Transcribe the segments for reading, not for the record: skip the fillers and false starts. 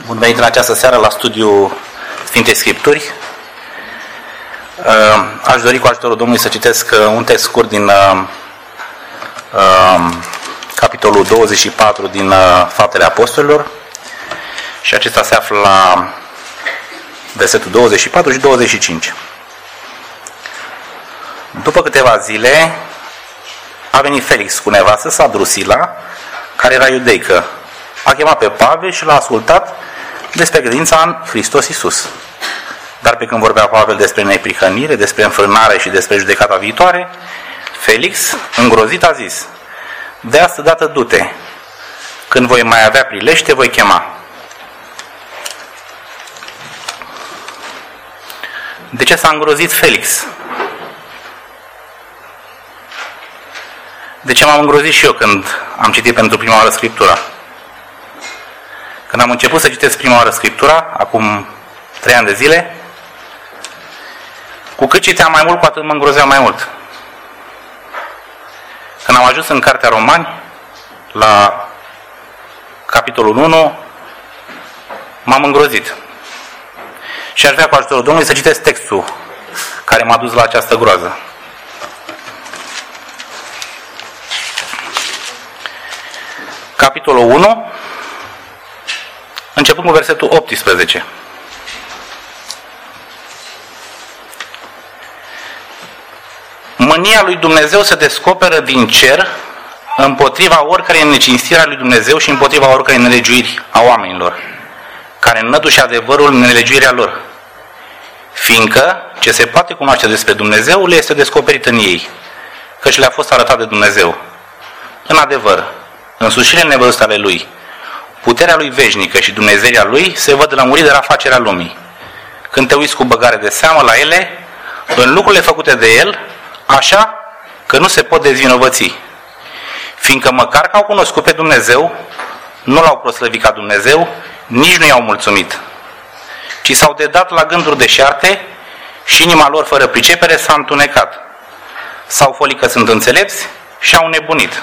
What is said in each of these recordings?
Bun venit în această seară la studiul Sfintei Scripturi. Aș dori cu ajutorul Domnului să citesc un text scurt din capitolul 24 din Faptele Apostolilor. Și acesta se află la versetul 24 și 25. După câteva zile a venit Felix cu nevastă sa, Drusila, care era iudeică. A chemat pe Pavel și l-a ascultat despre credința în Hristos Iisus. Dar pe când vorbea Pavel despre neprihănire, despre înfrânare și despre judecata viitoare, Felix, îngrozit, a zis: de asta dată du-te, când voi mai avea prilej, te voi chema. De ce s-a îngrozit Felix? De ce m-am îngrozit și eu când am citit pentru prima oară Scriptura? Când am început să citesc prima oară Scriptura, acum 3 ani de zile, cu cât citeam mai mult, cu atât mă îngrozeam mai mult. Când am ajuns în Cartea Romani, la capitolul 1, m-am îngrozit. Și aș vrea cu ajutorul Domnului să citesc textul care m-a dus la această groază. Capitolul 1, începând cu versetul 18. Mânia lui Dumnezeu se descoperă din cer împotriva oricărei necinstiri a lui Dumnezeu și împotriva oricărei nelegiuiri a oamenilor, care înnăduși adevărul în nelegiuirea lor. Fiindcă ce se poate cunoaște despre Dumnezeu le este descoperit în ei, căci le-a fost arătat de Dumnezeu. În adevăr, însușirile nevăzute ale Lui, puterea Lui veșnică și Dumnezeirea Lui se văd lămurit de la facerea lumii. Când te uiți cu băgare de seamă la ele, în lucrurile făcute de El, așa că nu se pot dezvinovăți. Fiindcă măcar că au cunoscut pe Dumnezeu, nu L-au proslăvit ca Dumnezeu, nici nu i-au mulțumit, ci s-au dedat la gânduri deșarte și inima lor fără pricepere s-a întunecat. S-au folit că sunt înțelepți și au nebunit.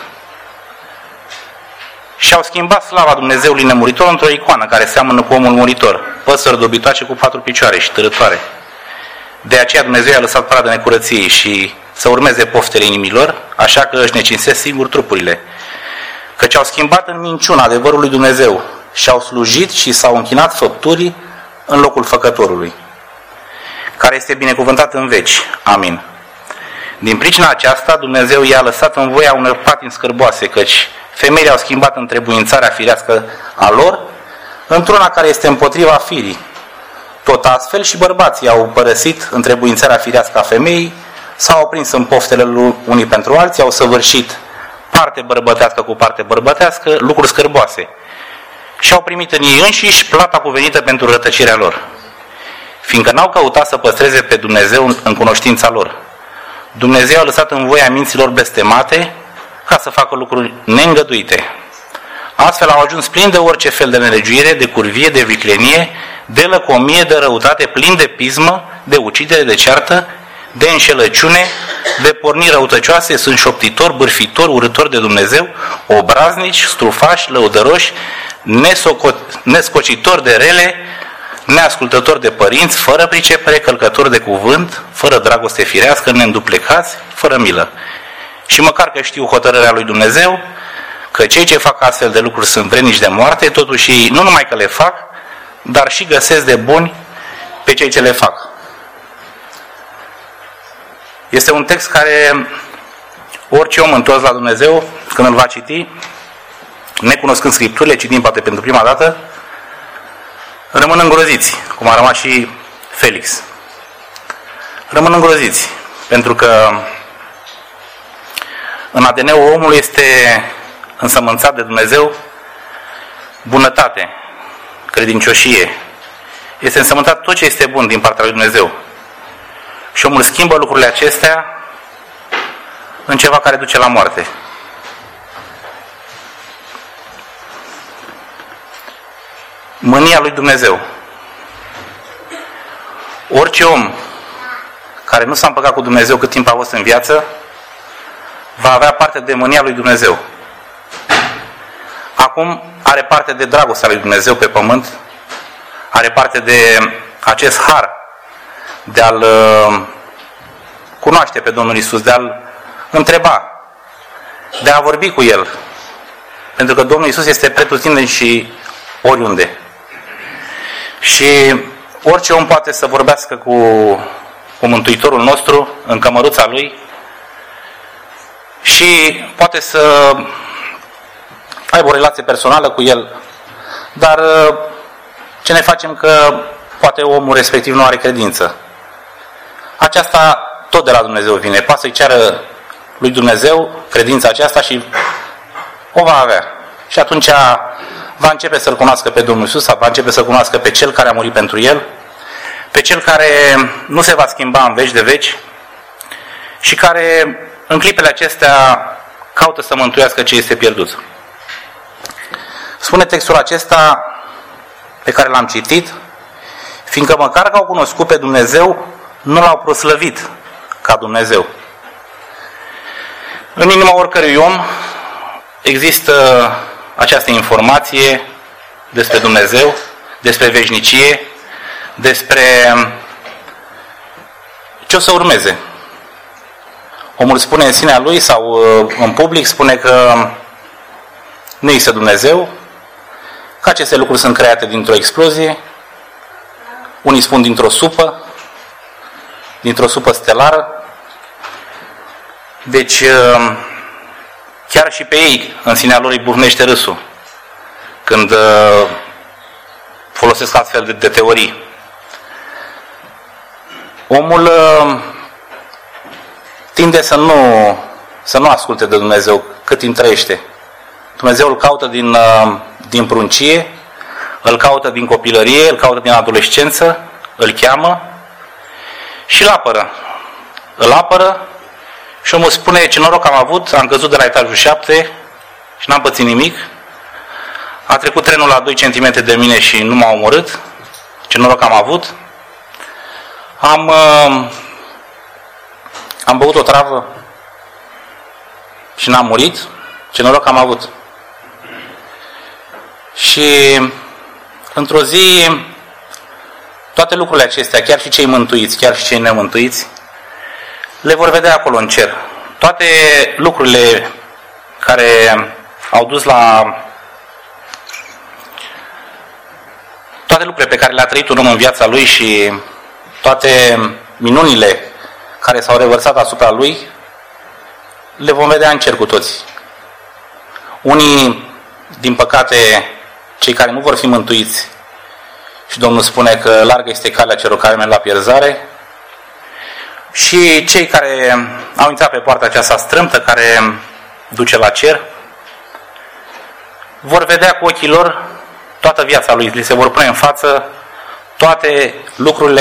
Și-au schimbat slava Dumnezeului nemuritor într-o icoană care seamănă cu omul muritor, păsări dobitoace cu 4 picioare și târătoare. De aceea Dumnezeu i-a lăsat pradă necurăției și să urmeze poftele inimilor, așa că își necinstesc singur trupurile. Căci au schimbat în minciună adevărul lui Dumnezeu și au slujit și s-au închinat făpturii în locul făcătorului, care este binecuvântat în veci. Amin. Din pricina aceasta, Dumnezeu i-a lăsat în voia unor patimi scârboase, căci femeile au schimbat întrebuințarea firească a lor într-una care este împotriva firii. Tot astfel și bărbații au părăsit întrebuințarea firească a femeii, s-au oprins în poftele unii pentru alții, au săvârșit parte bărbătească cu parte bărbătească, lucruri scârboase, și au primit în ei înșiși plata cuvenită pentru rătăcirea lor, fiindcă n-au căutat să păstreze pe Dumnezeu în cunoștința lor. Dumnezeu a lăsat în voia minților blestemate ca să facă lucruri neîngăduite. Astfel au ajuns plini de orice fel de nelegiuire, de curvie, de viclenie, de lăcomie, de răutate, plini de pismă, de ucidere, de ceartă, de înșelăciune, de porniri răutăcioase, sunt șoptitori, bârfitori, urâtori de Dumnezeu, obraznici, strufași, lăudăroși, nescocitori de rele, neascultători de părinți, fără pricepere, călcători de cuvânt, fără dragoste firească, neînduplecați, fără milă. Și măcar că știu hotărârea lui Dumnezeu, că cei ce fac astfel de lucruri sunt vrednici de moarte, totuși ei nu numai că le fac, dar și găsesc de buni pe cei ce le fac. Este un text care orice om întors la Dumnezeu, când îl va citi, necunoscând Scripturile, citind poate pentru prima dată, rămân îngroziți, cum a rămas și Felix. Rămân îngroziți, pentru că în ADN-ul omului este însămânțat de Dumnezeu bunătate, credincioșie. Este însămânțat tot ce este bun din partea lui Dumnezeu. Și omul schimbă lucrurile acestea în ceva care duce la moarte. Mânia lui Dumnezeu. Orice om care nu s-a împăcat cu Dumnezeu cât timp a fost în viață, va avea parte de mânia lui Dumnezeu. Acum are parte de dragostea lui Dumnezeu pe pământ are parte de acest har de a-L cunoaște pe Domnul Iisus, de a-L întreba, de a vorbi cu El. Pentru că Domnul Iisus este pretutindeni și oriunde. Și orice om poate să vorbească cu Mântuitorul nostru în cămăruța Lui și poate să aibă o relație personală cu El. Dar ce ne facem că poate omul respectiv nu are credință? Aceasta tot de la Dumnezeu vine. Poate să-i ceară lui Dumnezeu credința aceasta și o va avea. Și atunci va începe să-L cunoască pe Domnul Iisus, va începe să-L cunoască pe Cel care a murit pentru El, pe Cel care nu se va schimba în veci de veci și care în clipele acestea caută să mântuiască ce este pierdut. Spune textul acesta pe care l-am citit, fiindcă măcar că au cunoscut pe Dumnezeu, nu L-au proslăvit ca Dumnezeu. În inima oricărui om există această informație despre Dumnezeu, despre veșnicie, despre ce o să urmeze. Omul spune în sinea lui sau în public, spune că nu există Dumnezeu, că aceste lucruri sunt create dintr-o explozie, unii spun dintr-o supă stelară. Deci chiar și pe ei în sinea lor îi bufnește râsul când folosesc astfel de teorii. Omul tinde să nu asculte de Dumnezeu cât timp trăiește. Dumnezeu îl caută din pruncie, îl caută din copilărie, îl caută din adolescență, îl cheamă și îl apără. Îl apără și omul spune: ce noroc am avut, am căzut de la etajul 7 și n-am pățit nimic. A trecut trenul la 2 cm de mine și nu m-a omorât. Ce noroc am avut. Am băut o travă și n-am murit. Ce noroc am avut. Și într-o zi toate lucrurile acestea, chiar și cei mântuiți, chiar și cei nemântuiți, le vor vedea acolo în cer. Toate lucrurile care au dus la toate lucrurile pe care le-a trăit un om în viața lui și toate minunile care s-au revărsat asupra lui, le vom vedea în cer cu toți. Unii, din păcate, cei care nu vor fi mântuiți, și Domnul spune că largă este calea celor care merg la pierzare, și cei care au intrat pe poarta aceasta strâmtă care duce la cer, vor vedea cu ochii lor toată viața lui, li se vor pune în față toate lucrurile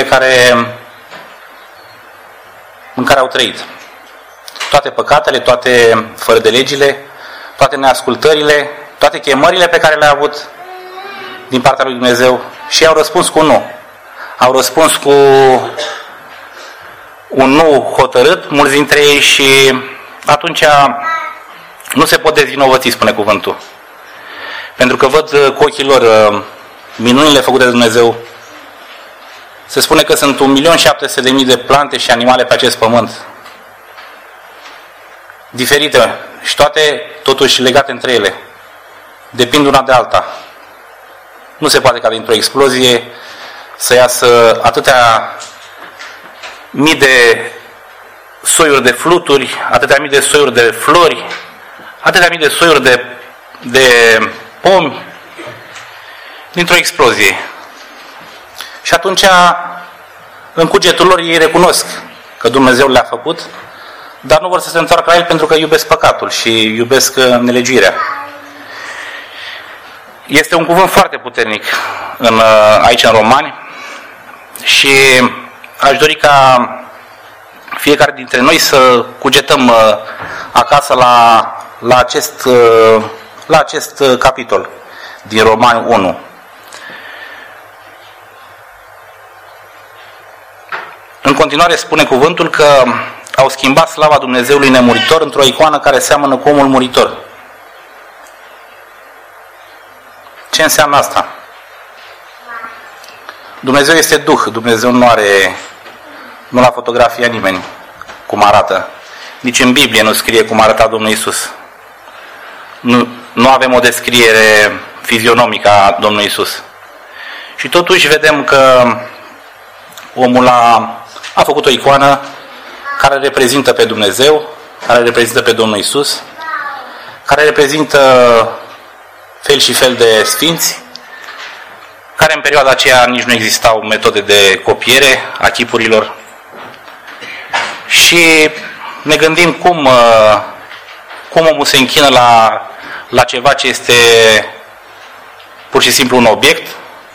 în care au trăit. Toate păcatele, toate fără de legile, toate neascultările, toate chemările pe care le-a avut din partea lui Dumnezeu și au răspuns cu nu. Au răspuns cu un nu hotărât, mulți dintre ei, și atunci nu se pot dezvinovăți, spune cuvântul. Pentru că văd cu ochii lor minunile făcute de Dumnezeu. Se spune că sunt 1.700.000 de plante și animale pe acest pământ. Diferite și toate totuși legate între ele. Depind una de alta. Nu se poate ca dintr-o explozie să iasă atâtea mii de soiuri de fluturi, atâtea mii de soiuri de flori, atâtea mii de soiuri de pomi dintr-o explozie. Și atunci, în cugetul lor, ei recunosc că Dumnezeu le-a făcut, dar nu vor să se întoarcă la El pentru că iubesc păcatul și iubesc nelegiuirea. Este un cuvânt foarte puternic aici în Romani și aș dori ca fiecare dintre noi să cugetăm acasă la acest capitol din Romani 1. În continuare spune cuvântul că au schimbat slava Dumnezeului nemuritor într-o icoană care seamănă cu omul muritor. Ce înseamnă asta? Dumnezeu este Duh, Dumnezeu nu l-a fotografiat nimeni cum arată. Nici în Biblie nu scrie cum arăta Domnul Iisus. Nu avem o descriere fizionomică a Domnului Iisus. Și totuși vedem că omul a făcut o icoană care reprezintă pe Dumnezeu, care reprezintă pe Domnul Iisus, care reprezintă fel și fel de sfinți, care în perioada aceea nici nu existau metode de copiere a chipurilor. Și ne gândim cum omul se închină la ceva ce este pur și simplu un obiect,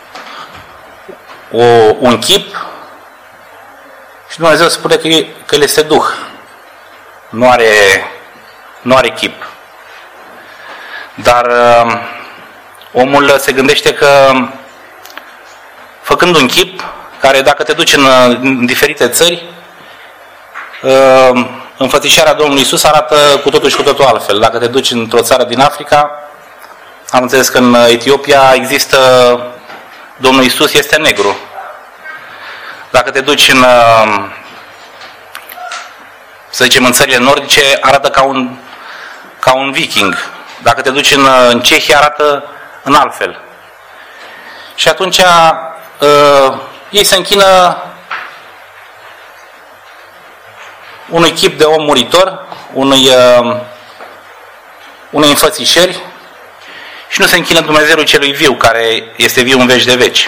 un chip, și Dumnezeu spune că El este Duh. Nu are chip. Dar omul se gândește că făcând un chip, care dacă te duci în diferite țări, înfățișarea Domnului Iisus arată cu totul și cu totul altfel. Dacă te duci într-o țară din Africa, am înțeles că în Etiopia există Domnul Iisus este negru. Dacă te duci să zicem, în țările nordice, arată ca un viking. Dacă te duci în Cehia, arată în altfel. Și atunci ei se închină unui chip de om muritor, unei înfățișări, și nu se închină Dumnezeului celui viu, care este viu în veci de veci.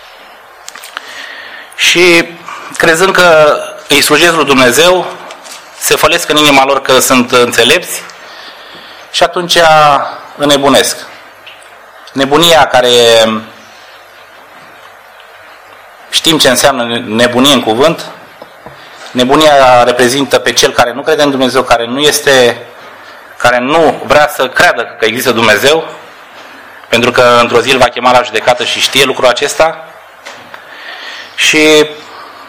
Și crezând că îi slujesc lui Dumnezeu, se fălesc în inima lor că sunt înțelepți și atunci înnebunesc. Nebunia, care știm ce înseamnă nebunie în cuvânt, nebunia reprezintă pe cel care nu crede în Dumnezeu, care nu vrea să creadă că există Dumnezeu, pentru că într-o zi îl va chema la judecată și știe lucrul acesta, și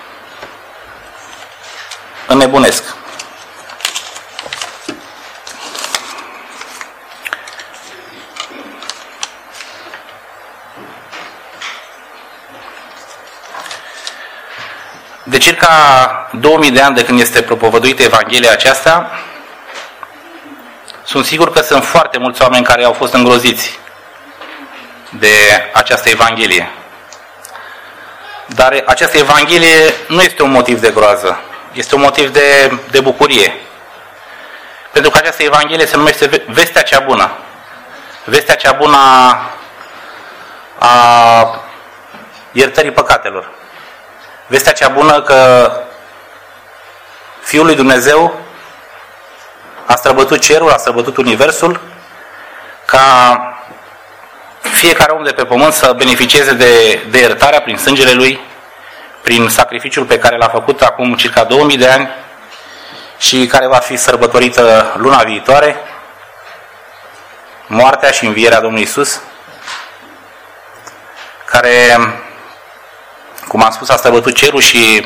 înnebunesc. De circa 2000 de ani de când este propovăduită Evanghelia aceasta, sunt sigur că sunt foarte mulți oameni care au fost îngroziți de această Evanghelie. Dar această Evanghelie nu este un motiv de groază, este un motiv de bucurie. Pentru că această Evanghelie se numește Vestea cea bună. Vestea cea bună a iertării păcatelor. Vestea cea bună că Fiul lui Dumnezeu a străbătut cerul, a străbătut universul, ca fiecare om de pe pământ să beneficieze de iertarea prin sângele Lui, prin sacrificiul pe care l-a făcut acum circa 2000 de ani și care va fi sărbătorită luna viitoare, moartea și învierea Domnului Iisus, care, cum am spus, a străbătut cerul și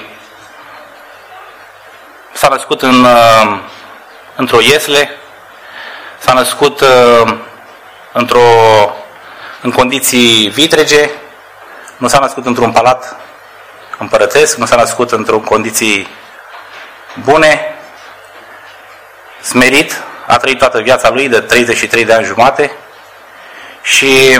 s-a născut într-o iesle, s-a născut în condiții vitrege, nu s-a născut într-un palat împărătesc, nu s-a născut într-o condiții bune, smerit, a trăit toată viața lui de 33 de ani jumate și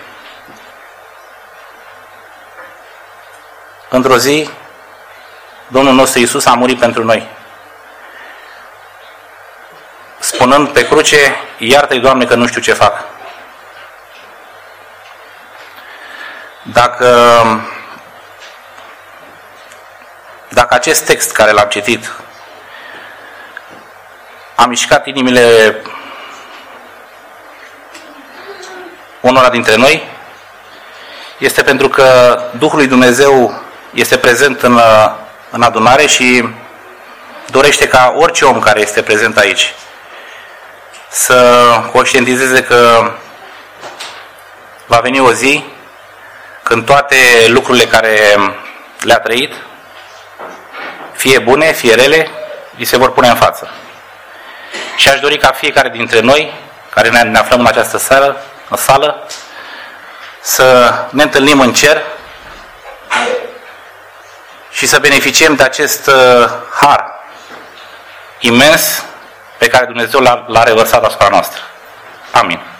într-o zi Domnul nostru Iisus a murit pentru noi, spunând pe cruce: iartă-i, Doamne, că nu știu ce fac. Dacă acest text care l-am citit a mișcat inimile unora dintre noi, este pentru că Duhul lui Dumnezeu este prezent în adunare și dorește ca orice om care este prezent aici să conștientizeze că va veni o zi când toate lucrurile care le-a trăit, fie bune, fie rele, îi se vor pune în față. Și aș dori ca fiecare dintre noi, care ne aflăm în această sală, să ne întâlnim în cer și să beneficiem de acest har imens pe care Dumnezeu l-a revărsat asupra noastră. Amin.